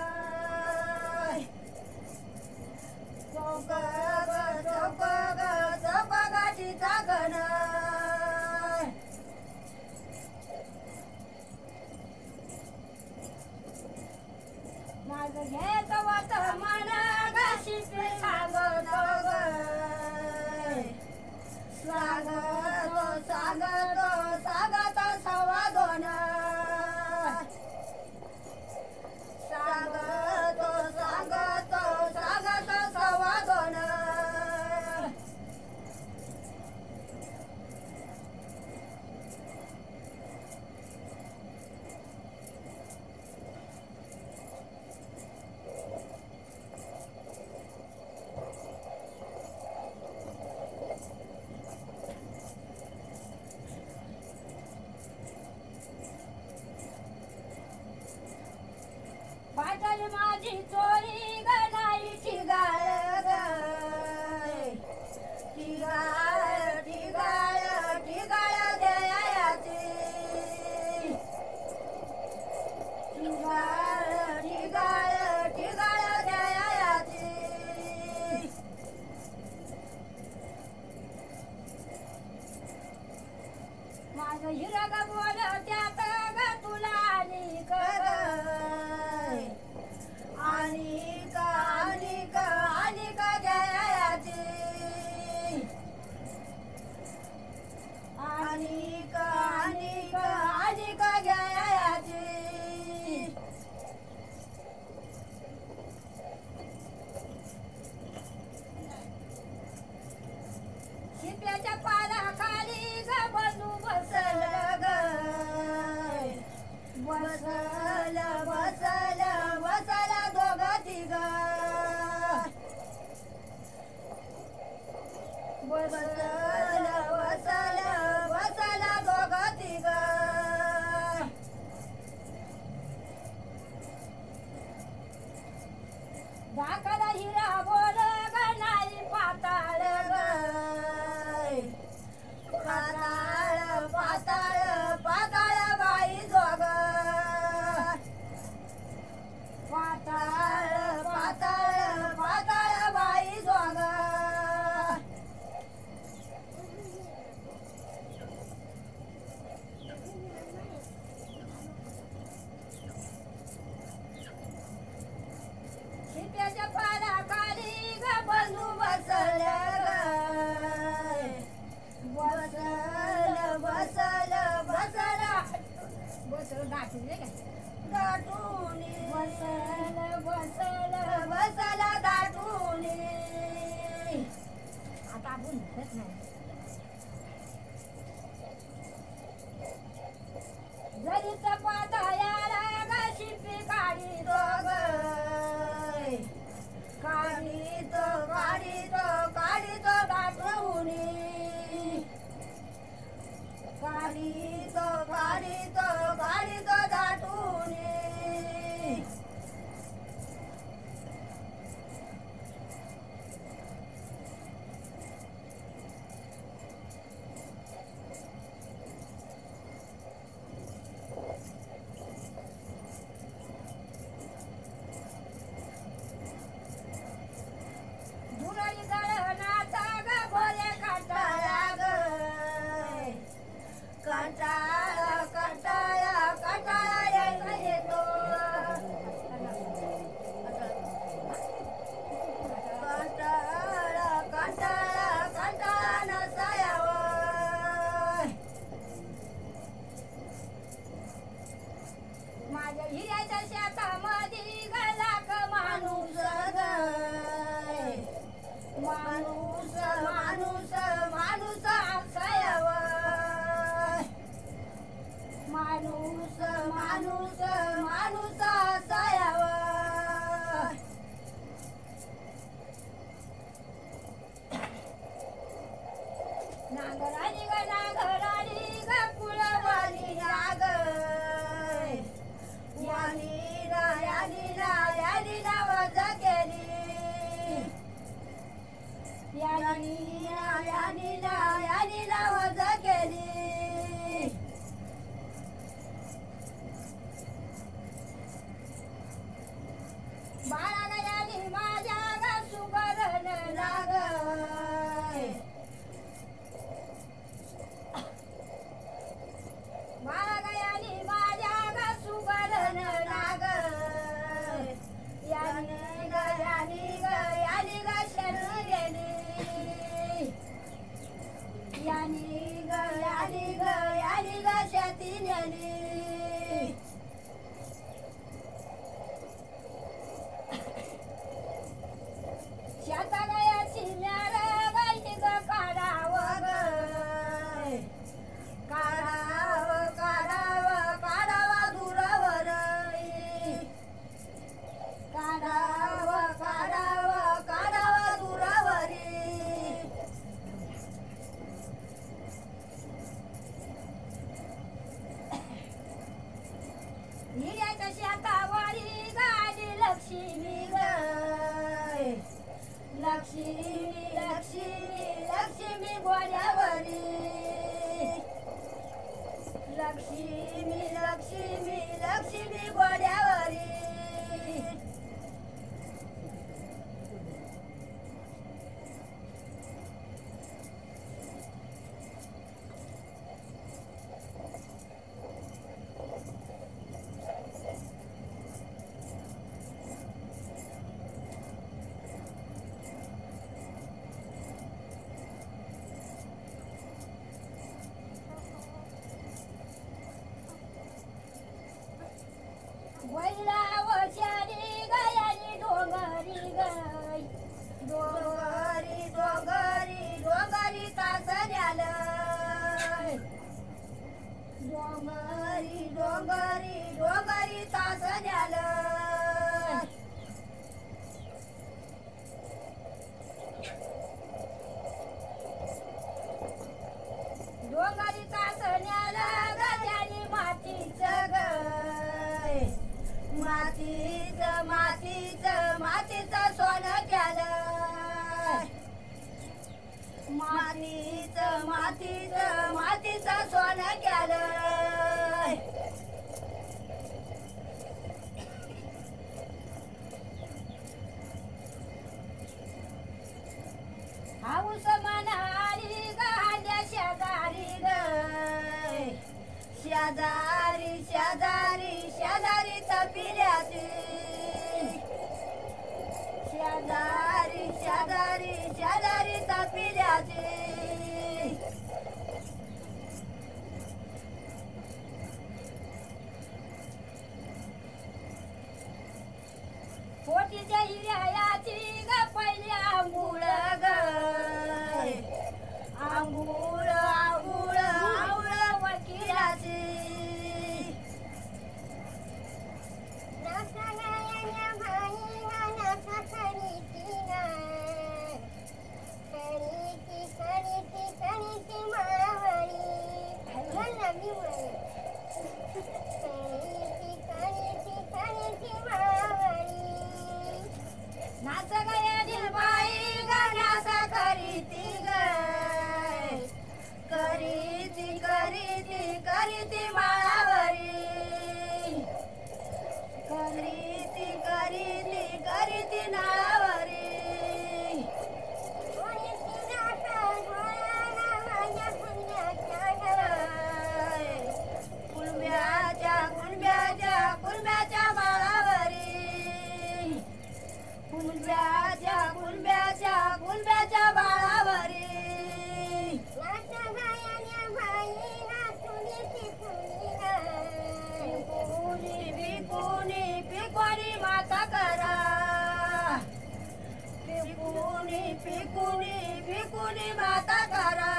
चौपगाठीचा गण माझं घेत वाट मना गाशी सांगतो ग स्वागतो सांगतो सांगतो सवा दोन सांगतो सांगतो सांगतो सवा दोन पाटल माझी चोरी गणाई ठिगाळ ठिगाळ ठिगाळ ठिगाळ द्यायाची ठिगाळ ठिगाळ ठिगाळ द्यायाची माझं हिरग बोल त्यात ग तुला आणि कर आणि का घ्यायाची आणि का घ्यायाची शिप्याच्या पालाखाली ग बंधू बसल ग बसल बसल बसल दोघ तिघ बसल बसल बसल दोघ तिघ दाखल हिरा बोल ग नाही पाताळ पाताळ पाताळ पाताळ बाई जोग पाताळ पाताळ पाताळ बाई जोग शिप्याच्या पालाखाली ग बंधू बसल बसल बसल बसल बसल गाठून गाठून बसल बसल बसल गाठून आता आपण नाही जरीच पाताळ्याला ग शिपी काढीतो काढीतो काढीतो काढीतो गाठून काढीतो काढीतो काढीतो दाटून लक्ष्मी लक्ष्मी लक्ष्मी गोड्यावरी लक्ष्मी लक्ष्मी लक्ष्मी गोड्यावरी वैरावशाली गयानी डोंगरी गय डोंगरी डोंगरी डोंगरी तासण्याला डोंगरी डोंगरी डोंगरी तासण्याला डोंगरी तासण्याला गजानी मातीचं गय मातीचं मातीचं मातीचं सोनं केलं मातीचं मातीचं मातीचं सोनं केलं हाऊस म्हणाली गाल्या शेजारी ग शेजारी शेजारी शेजारी तपिल्याची शेजारी शेजारी शेजारी तपिल्याची पोटीच्या हिऱ्याची ग पहिली आंघोळ ग आंघोळ आंघोळ आंघोळ वकिलाची नाच गया बाई गाण्यासा करीती गय करीती करीती करीती माळावरी करीती करीती करीती नाळावरी कुणब्याच्या कुणब्याच्या कुणब्याच्या माळावरी कुणब्याच्या कुणब्याच्या कुणब्याच्या बाळावरी पिकुनी पिकुनी माता करा पिकुनी पिकुनी पिकुनी माता करा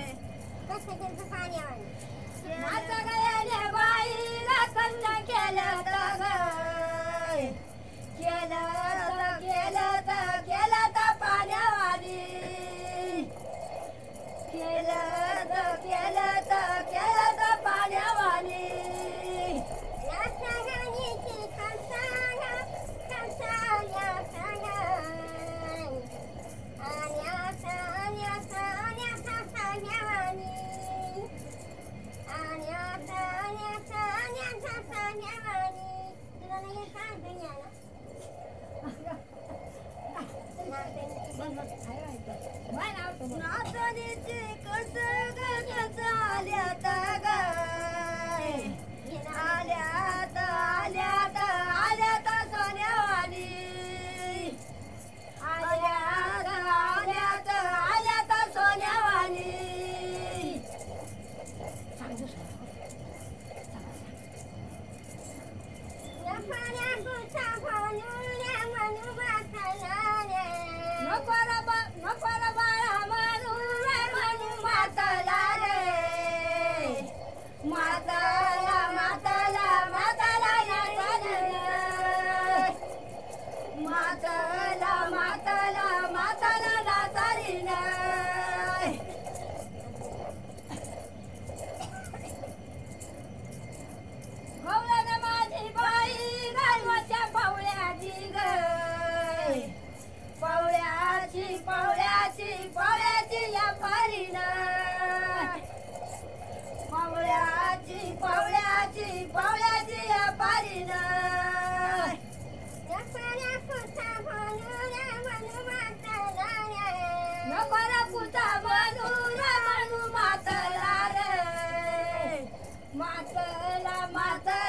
नाच गया बाईला कंद केलं नको रे बाळा म्हणू रे म्हणू माताला रे माताला माताला माताला माताला माताला माताला नाचारी नाही गवळण माझी बाई गालवाच्या पावळ्याची ग पावळ्याची पावळ्याची पावळ्याची या पारीन पावळ्याची पावळ्याची पावळ्याची या पारीन नको पुता म्हणू रे म्हणू मातला रे मातला मातला